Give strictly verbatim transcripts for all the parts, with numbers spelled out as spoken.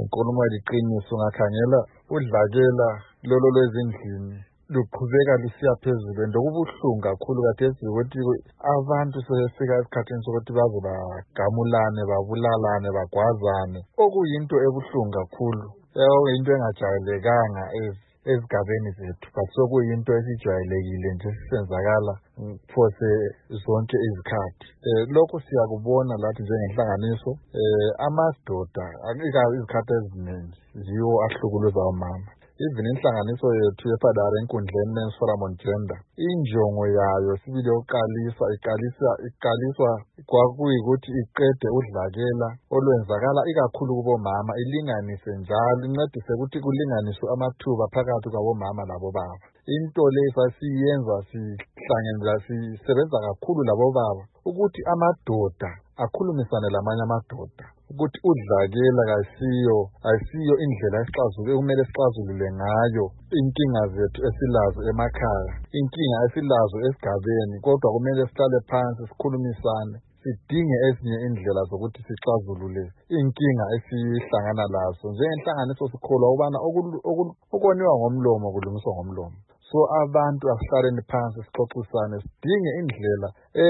Unkulumo liqiniso ungakhangela udlakela lolo lwezindlini luqhubeka lusiya phezulu and okubuhlungu kakhulu khathesi ukuthi abantu sebefika esikhathini sokuthi baze bagamulane babulalane bagwazane okuyinto ebuhlungu kakhulu into engajayelekanga ezigabeni zethu but sokuyinto esijwayelekile nje sisenzakala phose zonke izikhathi. Lokho siyakubona lathi njengenhlanganiso amadoda izikhathi eziningi ziwo ahlukuluza omama. Even inhlanganiso yethu yeFadara enkundleni Men's Forum on Gender injongo yayo sibili yokuqalisa iqalisa iqaliswa kwakuyikuthi iqede udlakela olwenzakala ikakhulu kubomama ilinganise njalo incedise ukuthi kulinganiswe amathuba phakathi kwabomama labobaba. Into le sasiyenza sihlanganela sisebenza kakhulu labobaba ukuthi amadoda akhulumisane lamanye amadoda ukuthi udlakela kasiyo ayisiyo indlela esixazulule kumele sixazulule ngayo inkinga zethu esilazo emakhaya, inkinga esilazo esigabeni, kodwa kumele sihlale phansi sikhulumisane sidinge ezinye indlela zokuthi sixazulule inkinga esihlangana lazo. Njengenhlanganiso sikholwa ubana okoniwa ngomlomo kulungiswa ngomlomo. So abantu asihlaleni phansi sixoxisane sidinge indlela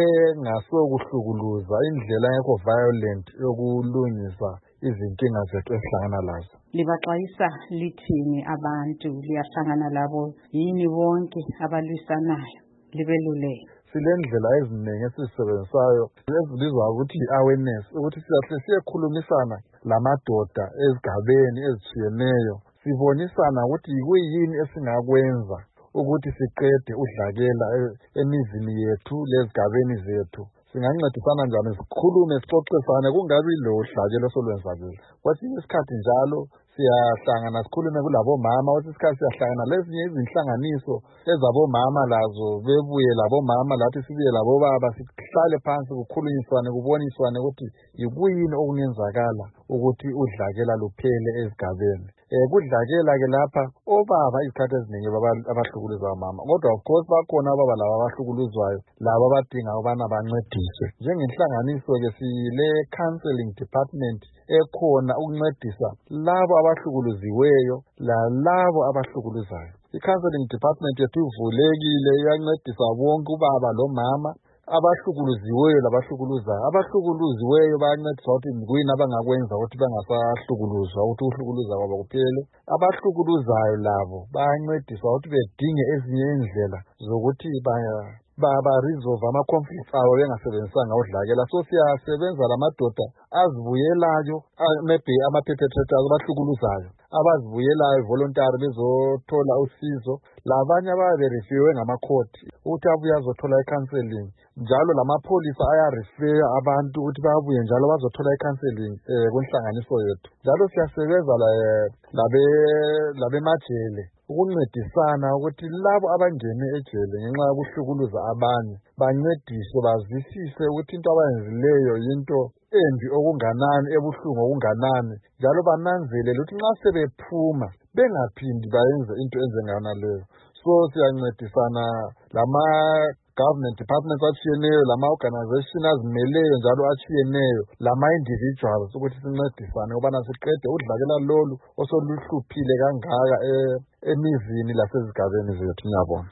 engasokuhlukuluza, indlela engekho violent yokulungisa izinkinga zethu esihlangana lazo. Libaxwayisa lithini abantu liyahlangana labo yini wonke abalwisanayo libeluleke? Silendlela eziningi esizisebenzisayo ezibizwa ukuthi awareness ukuthi siyahle siyekhulumisana lamadoda ezigabeni ezitshiyeneyo sibonisana ukuthi yikuyini esingakwenza ukuthi siqede udlakela emizini yethu lezigabeni zethu. Singancedisana njani sikhulume sixoxisane kungabi lo dlakela solwenzakile. Kwesinye isikhathi njalo siyahlangana sikhulume kulabomama, kwesinye isikhathi siyahlangana lezinye izinhlanganiso ezabomama lazo bebuye labomama lathi sibuye labobaba sihlale phansi kukhulunyiswane kuboniswane ukuthi yikuyini okungenzakala ukuthi udlakela luphele ezigabeni. Kudlakela ke lapha obaba izikhathi eziningi abahlukuluza abamama, kodwa of course bakhona obaba laba abahlukuluzwayo laba abadinga ubana bancediswe. Njengenhlanganiso ke sile counseling department ekhona ukuncedisa labo abahlukuluziweyo lalabo abahlukuluzayo. I-counseling department yethu ivulekile iyancedisa bonke ubaba lomama abahlukuluziweyo labahlukuluzayo. Abahlukuluziweyo bayancediswa ukuthi kuyini abangakwenza ukuthi bangasahlukuluzwa ukuthi uhlukuluza kwabo kuphele. Abahlukuluzayo labo bayancediswa ukuthi bedinge ezinye indlela zokuthi ba-resolve ama-conflicts abo bengasebenzisanga udlakela. So siyasebenza lamadoda azibuyelayo maybe ama-perpetrators abahlukuluzayo abazibuyelayo voluntary bezothola usizo, labanye ababerefewe ngamakhoti ukuthi abuye azothola i-counseling. Njalo lamapholisa ayarefeya abantu ukuthi babuye njalo bazothola i-counseling kwenhlanganiso yethu. Njalo siyasebenza labemajele ukuncedisana ukuthi labo abangene ejele ngenxa yokuhlukuluza abanye bancediswe bazisise ukuthi into abayenzileyo yinto embi okunganani, ebuhlungu okunganani, njalo bananzelele ukuthi nxa sebephuma bengaphindi bayenze into enjengana leyo. So siyancedisana lama government departments atshiyeneyo, lama-organization azimeleyo njalo atshiyeneyo, lama-individuals ukuthi sincedisane ukubana siqede udlakela lolu osoluhluphile kangaka emizini lasezigabeni zethu. Ngiyabonga.